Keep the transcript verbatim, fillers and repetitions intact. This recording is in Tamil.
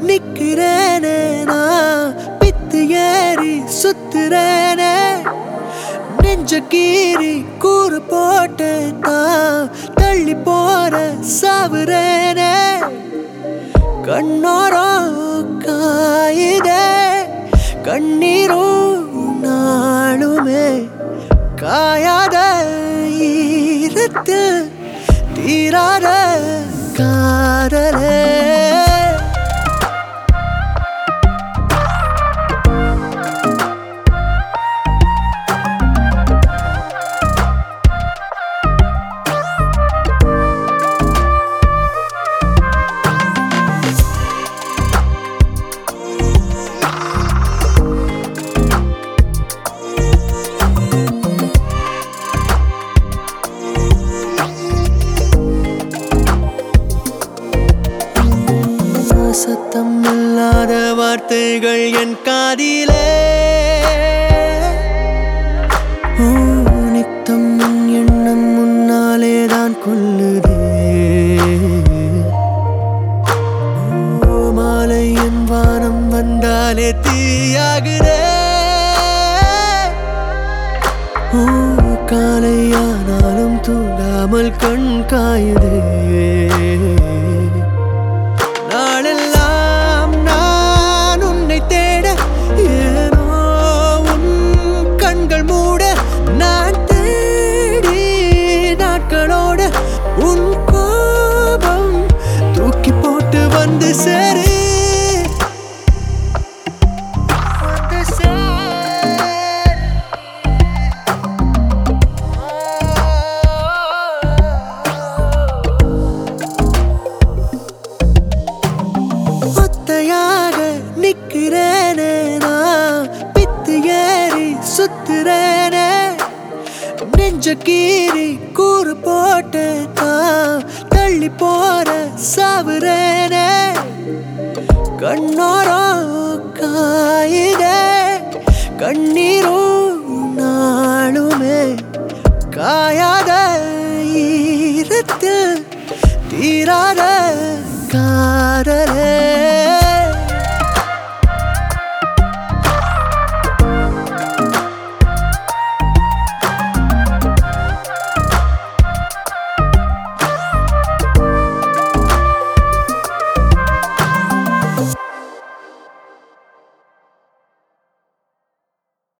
நிக்கிறேனே நான் பித்து ஏறி சுத்துறேனே நெஞ்ச கீறி கூறு போட்டு தான் தள்ளி போற சாவுறேனே கண்ணோரம் காயுதே கண்ணீரும் நாளுமே காயாத ஈரத்தில் தீராத காதலே சத்தம் இல்லாத வார்த்தைகள் என் காதிலே நித்தம் உன் எண்ணம் முன்னாலே தான் கொல்லுதே மாலை என் வானம் வந்தாலே தீயாகுதே காலையானாலும் தூங்காமல் கண் காயுதே நாளெல்லாம் நான் உன்னை தேட ஏனோ உன் கண்கள் மூட நான் தேடி நாட்களோட உன் கோபம் தூக்கி போட்டு வந்து சேரு வந்து சேரு நிக்கிறேனே நான் பித்து ஏறி சுத்துறேனே நெஞ்ச கீறி கூறு போட்டு தான் தள்ளி போற சாவுறேனே கண்ணோரம் காயுதே கண்ணீரும் நாளுமே காயாத ஈரத்தில் தீராத